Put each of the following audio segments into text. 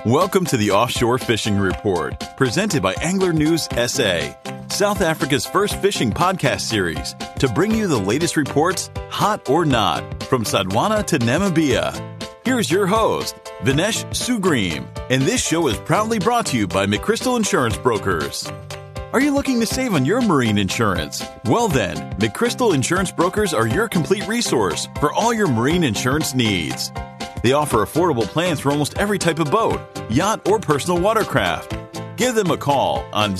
Welcome to the Offshore Fishing Report, presented by Angler News SA, South Africa's first fishing podcast series to bring you the latest reports, hot or not, from Sodwana to Namibia. Here's your host, Vinesh Sugreem, and this show is proudly brought to you by McChrystal Insurance Brokers. Are you looking to save on your marine insurance? Well then, McChrystal Insurance Brokers are your complete resource for all your marine insurance needs. They offer affordable plans for almost every type of boat, yacht, or personal watercraft. Give them a call on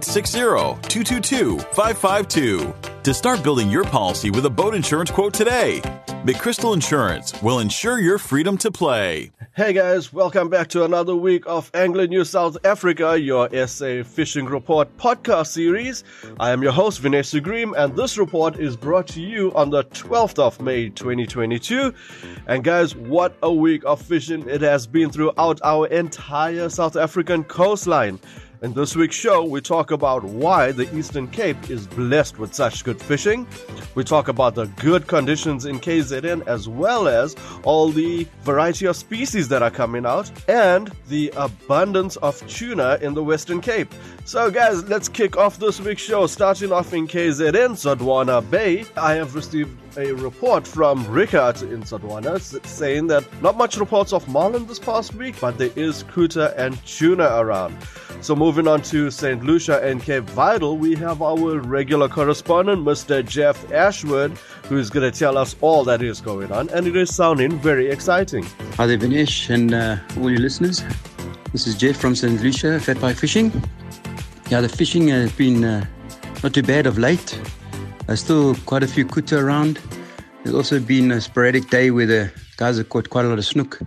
0860-222-552 to start building your policy with a boat insurance quote today. McChrystal Insurance will ensure your freedom to play. Hey guys, welcome back to another week of Angler News South Africa, your SA Fishing Report podcast series. I am your host, Vinesh Sugreem, and this report is brought to you on the 12th of May 2022. And guys, what a week of fishing it has been throughout our entire South African coastline. In this week's show, we talk about why the Eastern Cape is blessed with such good fishing. We talk about the good conditions in KZN, as well as all the variety of species that are coming out and the abundance of tuna in the Western Cape. So guys, let's kick off this week's show. Starting off in KZN, Sodwana Bay, I have received a report from Rickard in Sodwana saying that not much reports of marlin this past week, but there is kuta and tuna around. So moving on to St. Lucia and Cape Vidal, we have our regular correspondent, Mr. Jeff Ashwood, who's going to tell us all that is going on, and it is sounding very exciting. Hi there, Vinesh, and all your listeners. This is Jeff from St. Lucia, Fat Pike Fishing. Yeah, the fishing has been not too bad of late. There's still quite a few kuta around. There's also been a sporadic day where the guys have caught quite a lot of snook.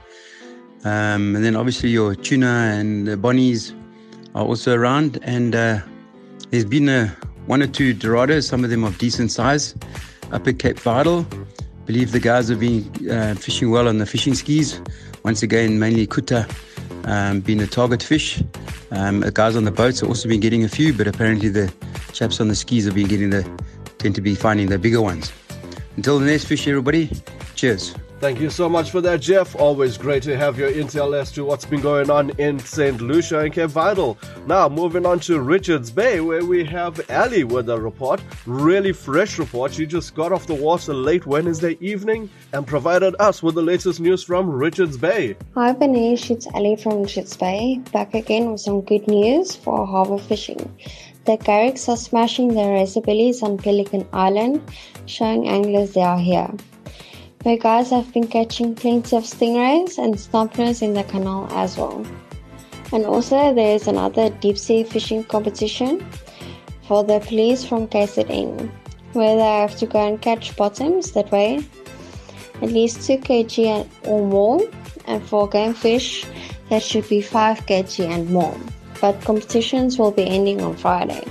And then obviously your tuna and the bonnies are also around, and there's been one or two dorados, some of them of decent size, up at Cape Vidal. I believe the guys have been fishing well on the fishing skis. Once again, mainly kuta being a target fish. The guys on the boats have also been getting a few, but apparently the chaps on the skis have been tend to be finding the bigger ones. Until the next fish, everybody, cheers. Thank you so much for that, Jeff. Always great to have your intel as to what's been going on in St. Lucia and Cape Vidal. Now, moving on to Richards Bay, where we have Ali with a report. Really fresh report. She just got off the water late Wednesday evening and provided us with the latest news from Richards Bay. Hi, Vinesh. It's Ali from Richards Bay. Back again with some good news for harbour fishing. The Garricks are smashing their razor billies on Pelican Island, showing anglers they are here. The guys have been catching plenty of stingrays and snubnose in the canal as well. And also there is another deep sea fishing competition for the police from KZN, where they have to go and catch bottoms that weigh at least 2 kg or more, and for game fish that should be 5 kg and more. But competitions will be ending on Friday.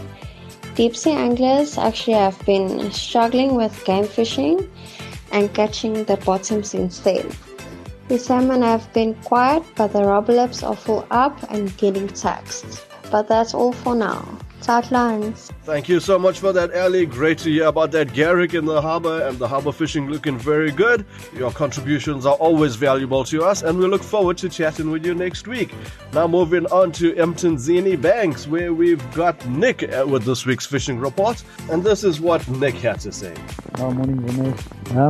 Deep sea anglers actually have been struggling with game fishing and catching the bottoms instead. The salmon have been quiet, but the rubber lips are full up and getting taxed. But that's all for now. Tight lines. Thank you so much for that, Ali. Great to hear about that Garrick in the harbour, and the harbour fishing looking very good. Your contributions are always valuable to us, and we look forward to chatting with you next week. Now moving on to Mtunzini Banks, where we've got Nick with this week's fishing report, and this is what Nick had to say. Morning, Vinesh.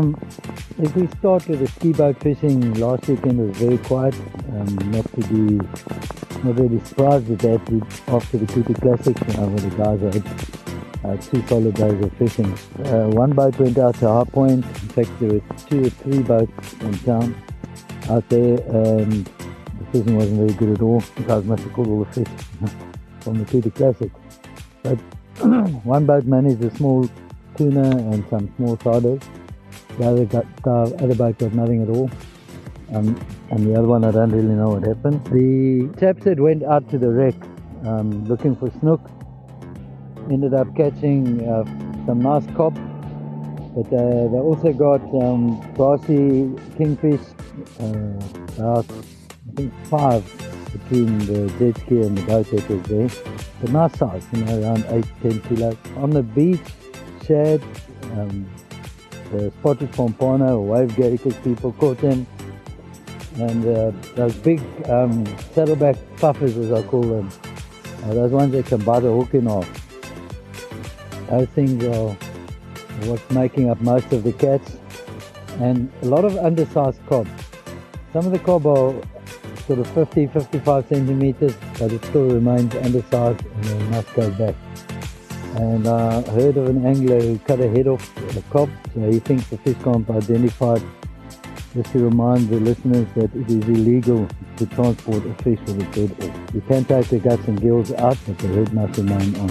If we start with the ski boat fishing, last weekend was very quiet. Not really surprised with that after the Kutu Classic, where the guys had 2 solid days of fishing. One boat went out to High Point. In fact, there were 2 or 3 boats in town out there, and the fishing wasn't very good at all. The guys must have caught all the fish from the Kutu Classic. But one boat managed a small tuna and some small sardos. The other boat got nothing at all. And the other one, I don't really know what happened. The chaps that went out to the wreck looking for snook ended up catching some nice cob, but they also got brassy kingfish, about I think 5 between the jet ski and the boat that was there. But nice size, around 8-10 kilos. On the beach, shad, the spotted pompano or wave garrick as people caught them. And those big saddleback puffers, as I call them, those ones that can bite a hook in half. Those things are what's making up most of the cats. And a lot of undersized cobs. Some of the cob are sort of 50, 55 centimeters, but it still remains undersized and they must go back. And I heard of an angler who cut a head off a cob, so he thinks the fish can't be identified. Just to remind the listeners that it is illegal to transport a fish with its head off. You can take the guts and gills out, but the head must remain on.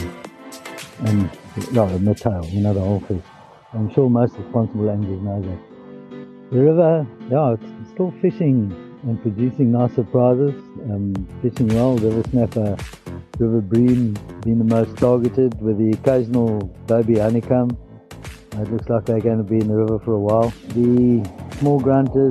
And the tail, the whole fish. I'm sure most responsible anglers know that. The river, it's still fishing and producing nice surprises. Fishing well, river snapper, river bream being the most targeted with the occasional baby honeycomb. It looks like they're going to be in the river for a while. The small grunters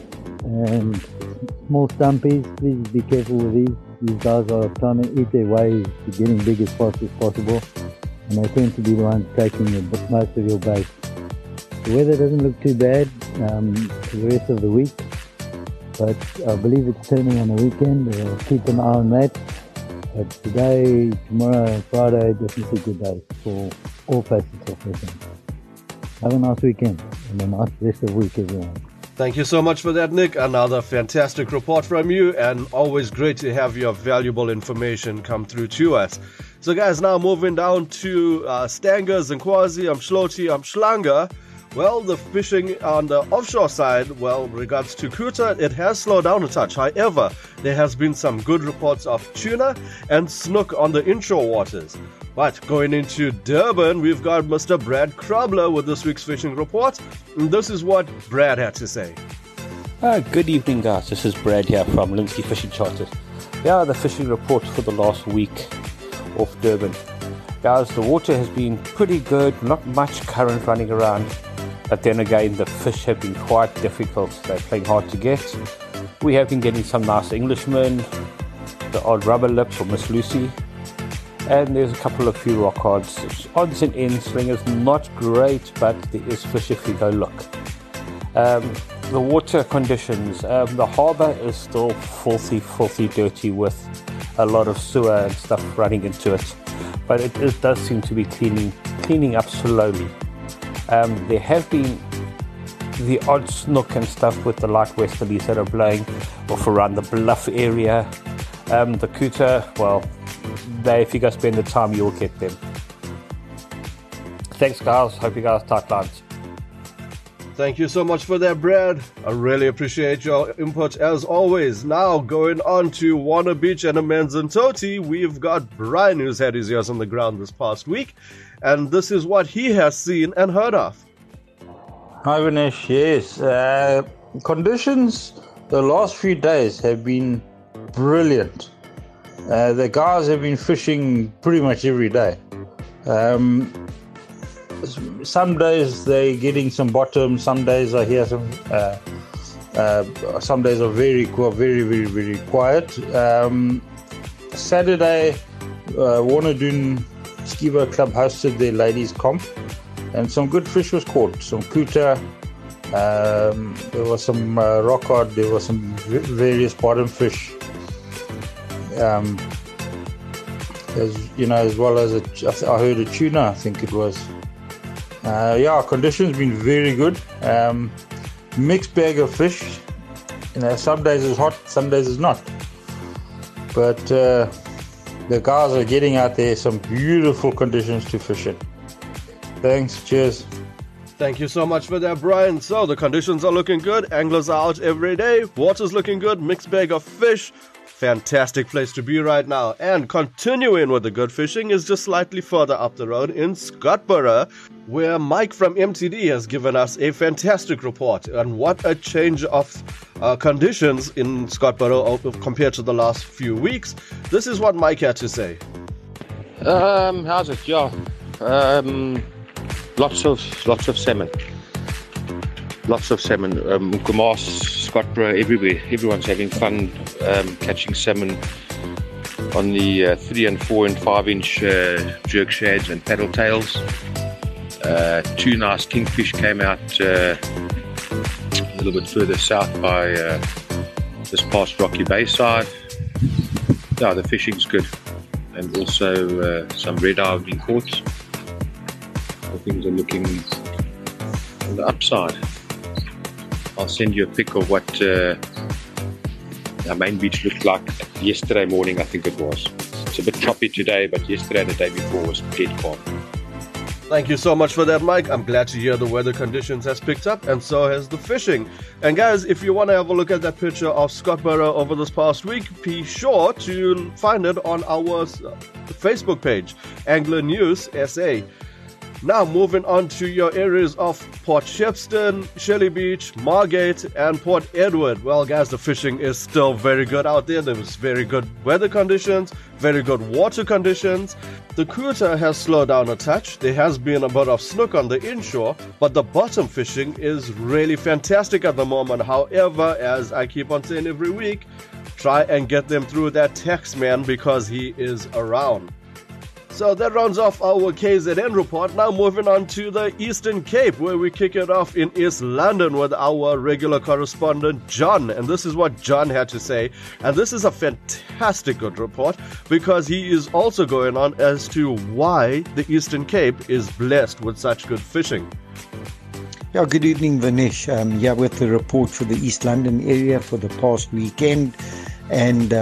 and small stumpies, please be careful with these. These guys are trying to eat their way to getting big as fast as possible, and they tend to be the ones taking most of your bait. The weather doesn't look too bad for the rest of the week, but I believe it's turning on the weekend. We'll keep an eye on that. But today, tomorrow, Friday, definitely good days for all facets of fishing. Have a nice weekend and a nice rest of the week, everyone. Thank you so much for that, Nick. Another fantastic report from you, and always great to have your valuable information come through to us. So guys, now moving down to Stangers and Kwazi, Umdloti, Umhlanga. Well, the fishing on the offshore side, regards to Kuta, it has slowed down a touch. However, there has been some good reports of tuna and snook on the inshore waters. But going into Durban, we've got Mr. Brad Krobler with this week's fishing report. And this is what Brad had to say. Good evening, guys. This is Brad here from Linsky Fishing Charters. The fishing report for the last week off Durban. Guys, the water has been pretty good, not much current running around. But then again, the fish have been quite difficult. They're playing hard to get. We have been getting some nice Englishmen, the odd rubber lips or Miss Lucy. And there's a couple of few rock odds. Odds and ends, slingers, not great, but there is fish if you go look. The water conditions, the harbour is still filthy dirty with a lot of sewer and stuff running into it. But it does seem to be cleaning up slowly. There have been the odd snook and stuff with the light westerlies that are blowing off around the Bluff area. The Kuta, if you go spend the time, you'll get them. Thanks, guys. Hope you guys tight lines. Thank you so much for that, Brad. I really appreciate your input as always. Now, going on to Warner Beach and Amanzimtoti, we've got Brian, who's had his ears on the ground this past week, and this is what he has seen and heard of. Hi, Vinesh. Yes. Conditions the last few days have been brilliant. The guys have been fishing pretty much every day. Some days they're getting some bottom, some days I hear some days are very quiet. Saturday, Warner Dune Ski Boat Club hosted their ladies comp, and some good fish was caught. Some kuta, there was some rockcod, there was some various bottom fish. As well as I heard a tuna, I think it was. Conditions been very good. Mixed bag of fish. Some days it's hot, some days it's not. But the guys are getting out there some beautiful conditions to fish in. Thanks. Cheers. Thank you so much for that, Brian. So the conditions are looking good. Anglers are out every day. Water's looking good. Mixed bag of fish. Fantastic place to be right now. And continuing with the good fishing is just slightly further up the road in Scottburgh, where Mike from MTD has given us a fantastic report on what a change of conditions in Scottburgh compared to the last few weeks. This is what Mike had to say. How's it? Lots of salmon. Lots of salmon. Gumas, Scottburgh, everywhere. Everyone's having fun catching salmon on the 3 and 4 and 5 inch jerk shads and paddle tails. 2 nice kingfish came out a little bit further south by this past Rocky Bay side. Yeah, the fishing's good. And also some red eye have been caught. So things are looking on the upside. I'll send you a pic of what our main beach looked like yesterday morning, I think it was. It's a bit choppy today, but yesterday and the day before was dead calm. Thank you so much for that, Mike. I'm glad to hear the weather conditions has picked up, and so has the fishing. And guys, if you want to have a look at that picture of Scottburgh over this past week, be sure to find it on our Facebook page, Angler News SA. Now moving on to your areas of Port Shepstone, Shelley Beach, Margate and Port Edward. Well guys, the fishing is still very good out there. There was very good weather conditions, very good water conditions. The Kuta has slowed down a touch. There has been a bit of snook on the inshore, but the bottom fishing is really fantastic at the moment. However, as I keep on saying every week, try and get them through that tax man because he is around. So that rounds off our KZN report. Now moving on to the Eastern Cape, where we kick it off in East London with our regular correspondent John. And this is what John had to say. And this is a fantastic good report because he is also going on as to why the Eastern Cape is blessed with such good fishing. Yeah, good evening, Vinesh. With the report for the East London area for the past weekend and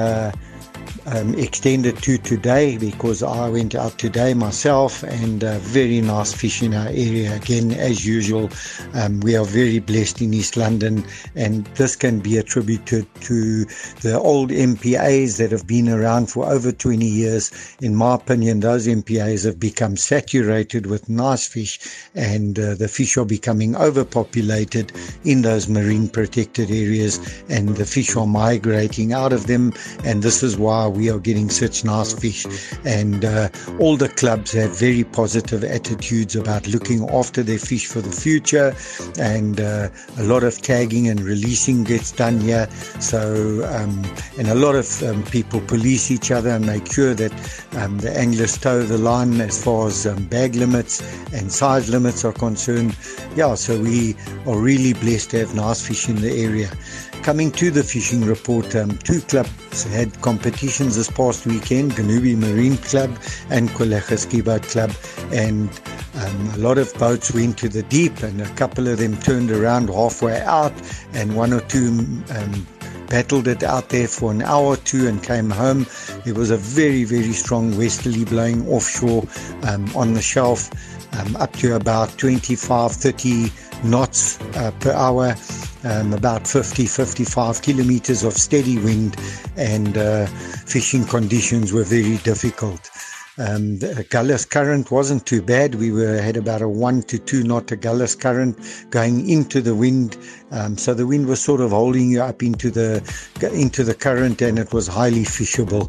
extended to today because I went out today myself and very nice fish in our area again as usual. We are very blessed in East London, and this can be attributed to the old MPAs that have been around for over 20 years. In my opinion, those MPAs have become saturated with nice fish, and the fish are becoming overpopulated in those marine protected areas, and the fish are migrating out of them, and this is why we are getting such nice fish. And all the clubs have very positive attitudes about looking after their fish for the future, and a lot of tagging and releasing gets done here. So and a lot of people police each other and make sure that the anglers toe the line as far as bag limits and size limits are concerned. Yeah, so we are really blessed to have nice fish in the area. Coming to the fishing report, two clubs had competitions this past weekend, Ganubi Marine Club and Kwalecha Ski Boat Club, and a lot of boats went to the deep, and a couple of them turned around halfway out, and one or two battled it out there for an hour or two and came home. There was a very, very strong westerly blowing offshore on the shelf, up to about 25-30 knots per hour. About 50-55 kilometers of steady wind, and fishing conditions were very difficult. The Gullis current wasn't too bad. We had about a 1 to 2 knot Gullis current going into the wind, so the wind was sort of holding you up into the current, and it was highly fishable.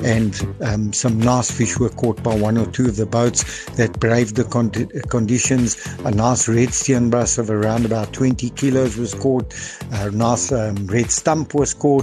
And some nice fish were caught by one or two of the boats that braved the conditions. A nice red steenbras of around about 20 kilos was caught. A nice red stump was caught.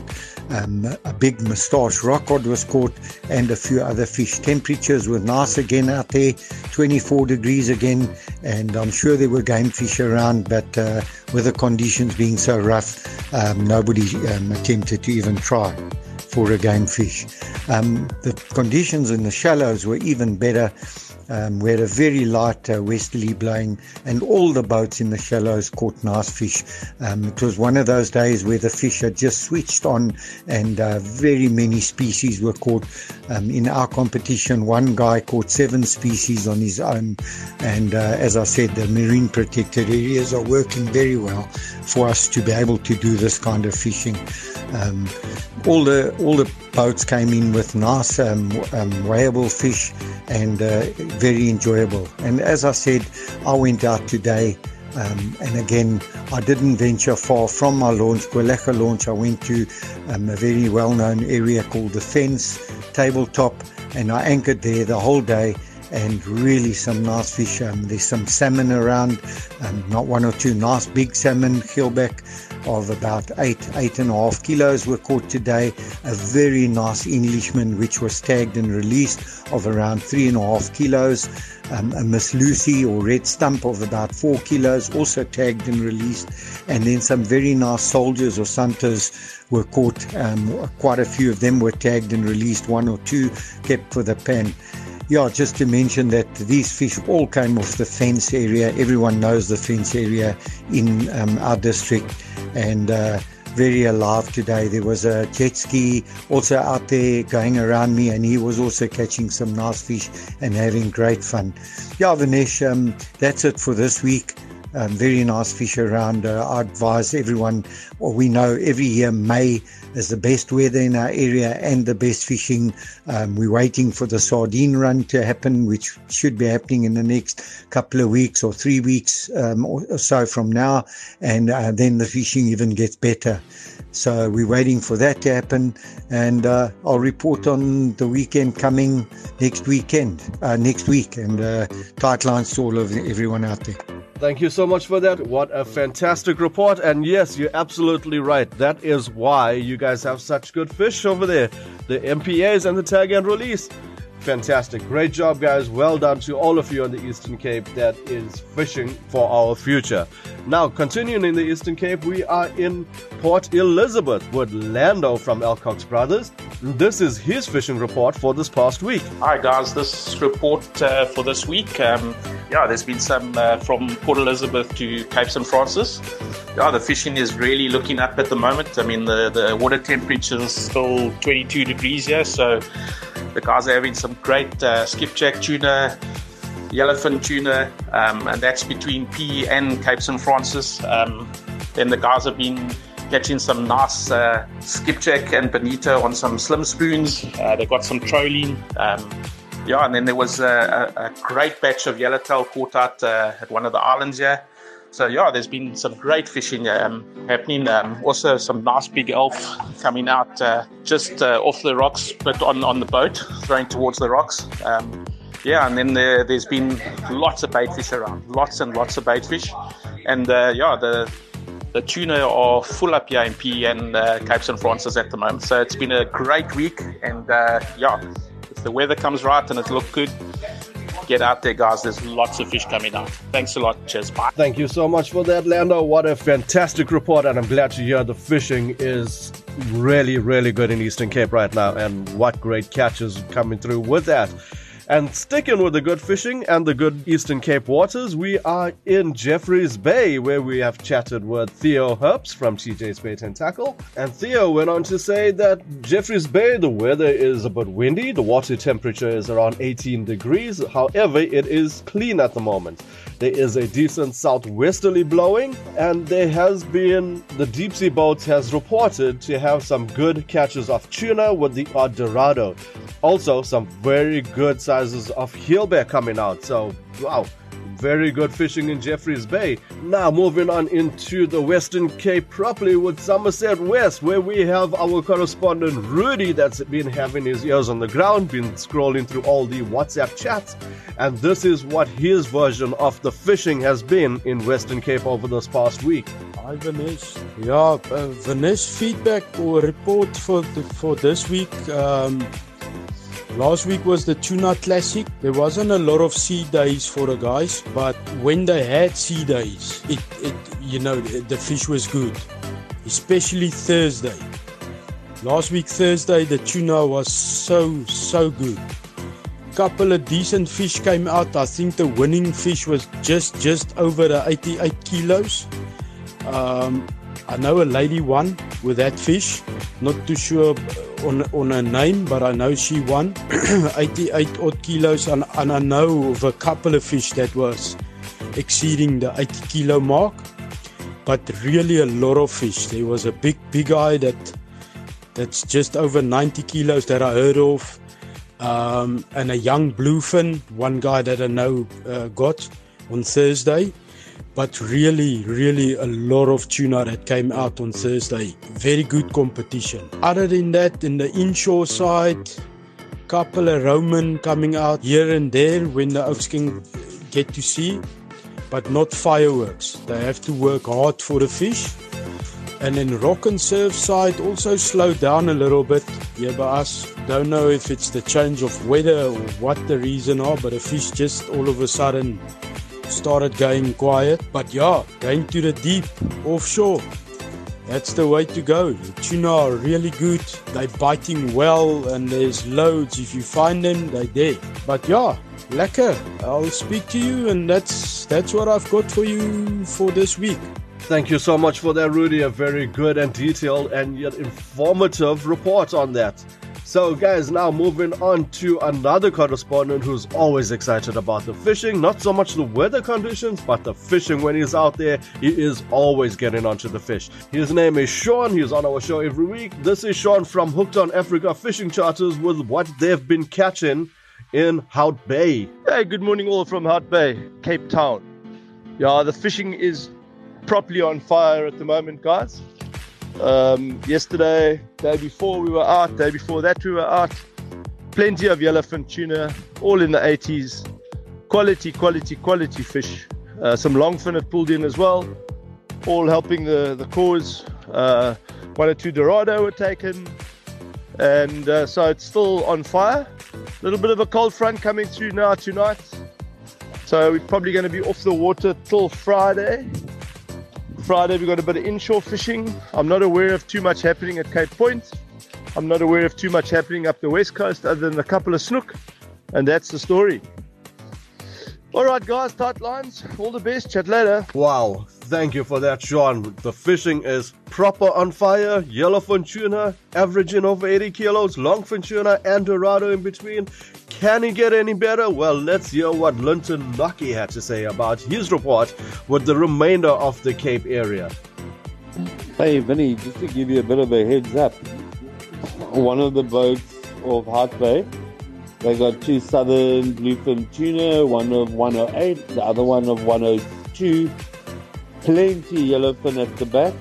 A big moustache rockcod was caught, and a few other fish. Temperatures were nice again out there, 24 degrees again, and I'm sure there were game fish around, but with the conditions being so rough, nobody attempted to even try for a game fish. The conditions in the shallows were even better. We had a very light westerly blowing, and all the boats in the shallows caught nice fish. It was one of those days where the fish had just switched on, and very many species were caught. In our competition, one guy caught 7 species on his own, and as I said, the marine protected areas are working very well for us to be able to do this kind of fishing. All the boats came in with nice weighable fish, and very enjoyable. And as I said, I went out today, and again, I didn't venture far from my launch, Kwalecha launch. I went to a very well-known area called the Fence Tabletop, and I anchored there the whole day, and really some nice fish. There's some salmon around, not one or two nice big salmon, keelback, of about 8.5 kilos were caught today. A very nice Englishman which was tagged and released of around 3.5 kilos. A Miss Lucy or red stump of about 4 kilos also tagged and released. And then some very nice soldiers or santos were caught. Quite a few of them were tagged and released, 1 or 2 kept for the pan. Yeah, just to mention that these fish all came off the fence area. Everyone knows the fence area in our district, and very alive today. There was a jet ski also out there going around me, and he was also catching some nice fish and having great fun. Yeah, Vinesh, that's it for this week. Very nice fish around. I advise everyone, we know every year May is the best weather in our area and the best fishing. We're waiting for the sardine run to happen, which should be happening in the next couple of weeks or 3 weeks or so from now, and then the fishing even gets better. So we're waiting for that to happen, and I'll report on the weekend coming next week, and tight lines to all of everyone out there. Thank you so much for that. What a fantastic report. And yes, you're absolutely right. That is why you guys have such good fish over there. The MPAs and the tag and release. Fantastic. Great job, guys. Well done to all of you on the Eastern Cape that is fishing for our future. Now, continuing in the Eastern Cape, we are in Port Elizabeth with Lando from Elcox Brothers. This is his fishing report for this past week. Hi, guys. This report for this week, there's been some from Port Elizabeth to Cape St. Francis. Yeah, the fishing is really looking up at the moment. I mean, the water temperature is still 22 degrees here, so the guys are having some great skipjack tuna, yellowfin tuna, and that's between P and Cape St. Francis. Then the guys have been catching some nice skipjack and bonito on some slim spoons. They got some trolling. And then there was a great batch of yellowtail caught out at one of the islands here. So there's been some great fishing happening. Also some nice big elf coming out just off the rocks, but on the boat, throwing towards the rocks. And then there's been lots of baitfish around, lots and lots of baitfish. And the tuna are full up here in P and Cape St. Francis at the moment. So it's been a great week, and if the weather comes right and it looks good, get out there, guys. There's lots of fish coming out. Thanks a lot. Cheers. Bye. Thank you so much for that, Lando. What a fantastic report, and I'm glad to hear the fishing is really, really good in Eastern Cape right now, and what great catches coming through with that. And sticking with the good fishing and the good Eastern Cape waters, we are in Jeffreys Bay, where we have chatted with Theo Herbst from TJ's Bait and Tackle. And Theo went on to say that Jeffreys Bay, the weather is a bit windy, the water temperature is around 18 degrees, however, it is clean at the moment. There is a decent southwesterly blowing, and the deep sea boats has reported to have some good catches of tuna with the odd dorado. Also, some very good sizes of heelback coming out. So, wow, very good fishing in Jeffreys Bay. Now, moving on into the Western Cape properly with Somerset West, where we have our correspondent Rudy that's been having his ears on the ground, been scrolling through all the WhatsApp chats. And this is what his version of the fishing has been in Western Cape over this past week. Hi, Vinesh. Vinesh, feedback or report for this week. Last week was the Tuna Classic. There wasn't a lot of sea days for the guys, but when they had sea days, the fish was good, especially Thursday. Last week Thursday, the tuna was so good. Couple of decent fish came out. I think the winning fish was just over the 88 kilos. I know a lady won with that fish. Not too sure on her name, but I know she won 88 odd kilos, and I know of a couple of fish that was exceeding the 80 kilo mark, but really a lot of fish. There was a big eye that's just over 90 kilos that I heard of, and a young bluefin, one guy that I know got on Thursday. But really a lot of tuna that came out on Thursday. Very good competition. Other than that, in the inshore side, couple of Roman coming out here and there when the oaks can get to see, but not fireworks. They have to work hard for the fish. And then Rock and Surf side also slowed down a little bit here by us. Don't know if it's the change of weather or what the reason are, but the fish just all of a sudden started going quiet. But yeah, going to the deep, offshore. That's the way to go. The tuna are really good. They're biting well and there's loads. If you find them, they're there. But yeah, lekker. I'll speak to you, and that's what I've got for you for this week. Thank you so much for that, Rudy. A very good and detailed and yet informative report on that. So guys, now moving on to another correspondent who's always excited about the fishing. Not so much the weather conditions, but the fishing when he's out there. He is always getting onto the fish. His name is Sean. He's on our show every week. This is Sean from Hooked on Africa Fishing Charters with what they've been catching in Hout Bay. Hey, good morning all from Hout Bay, Cape Town. Yeah, the fishing is properly on fire at the moment, guys. Yesterday, day before we were out, day before that we were out. Plenty of yellowfin tuna, all in the 80s. Quality fish. Some longfin had pulled in as well, all helping the cause. 1 or 2 Dorado were taken, and so it's still on fire. A little bit of a cold front coming through now tonight, so we're probably going to be off the water till Friday. We've got a bit of inshore fishing. I'm not aware of too much happening at Cape Point. I'm not aware of too much happening up the west coast other than a couple of snook, and that's the story. All right, guys, tight lines. All the best. Chat later. Wow, thank you for that, Sean. The fishing is proper on fire. Yellowfin tuna averaging over 80 kilos. Longfin tuna and Dorado in between. Can he get any better? Well, let's hear what Linton Nocky had to say about his report with the remainder of the Cape area. Hey, Vinny, just to give you a bit of a heads up, one of the boats of Hout Bay, they got 2 southern bluefin tuna, one of 108, the other one of 102. Plenty yellowfin at the back.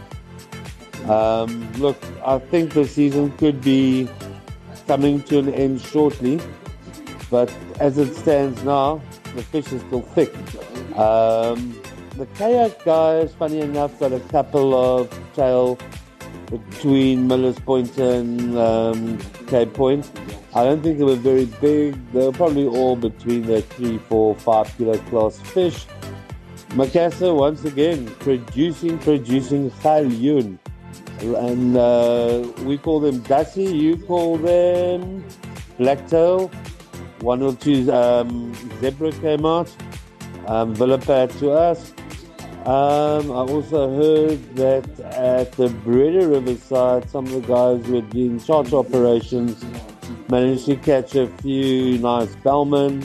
Look, I think the season could be coming to an end shortly, but as it stands now, the fish is still thick. The kayak guys, funny enough, got a couple of tail between Miller's Point and Cape Point. I don't think they were very big. They were probably all between the 3, 4, 5 kilo class fish. Macassar, once again, producing galjoen. And we call them Dussie, you call them Blacktail. 1 or 2 zebra came out. Villapad to us. I also heard that at the Breda River side, some of the guys who were doing charter operations managed to catch a few nice bellmen.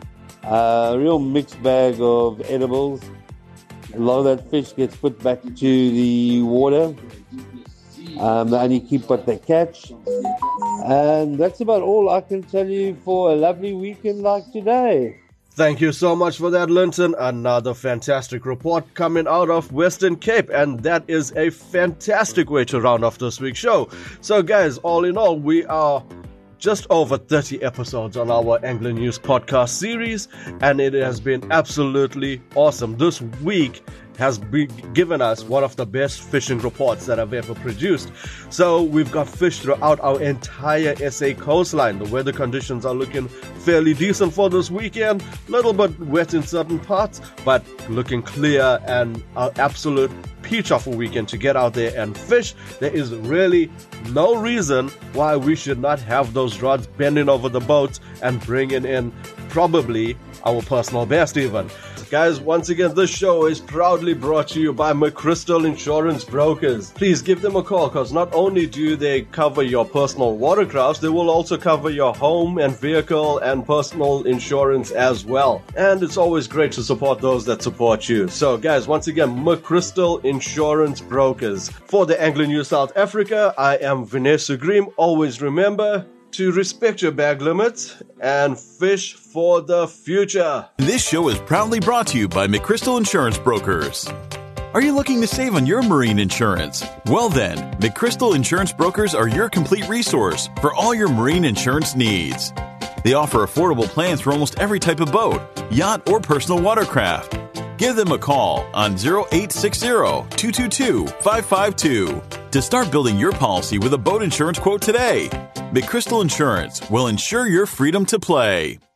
A real mixed bag of edibles. A lot of that fish gets put back to the water. They only keep what they catch. And that's about all I can tell you for a lovely weekend like today. Thank you so much for that, Linton. Another fantastic report coming out of Western Cape, and that is a fantastic way to round off this week's show. So guys, all in all, we are just over 30 episodes on our Angler News podcast series, and it has been absolutely awesome. This week has given us one of the best fishing reports that I've ever produced. So we've got fish throughout our entire SA coastline. The weather conditions are looking fairly decent for this weekend. A little bit wet in certain parts, but looking clear and an absolute peach of a weekend to get out there and fish. There is really no reason why we should not have those rods bending over the boats and bringing in probably our personal best even. Guys, once again, this show is proudly brought to you by McChrystal Insurance Brokers. Please give them a call, because not only do they cover your personal watercraft, they will also cover your home and vehicle and personal insurance as well. And it's always great to support those that support you. So guys, once again, McChrystal Insurance Brokers. For the Angler News South Africa, I am Vanessa Green. Always remember to respect your bag limits and fish for the future. This show is proudly brought to you by McChrystal Insurance Brokers. Are you looking to save on your marine insurance? Well then, McChrystal Insurance Brokers are your complete resource for all your marine insurance needs. They offer affordable plans for almost every type of boat, yacht, or personal watercraft. Give them a call on 0860-222-552 to start building your policy with a boat insurance quote today. McChrystal Insurance will ensure your freedom to play.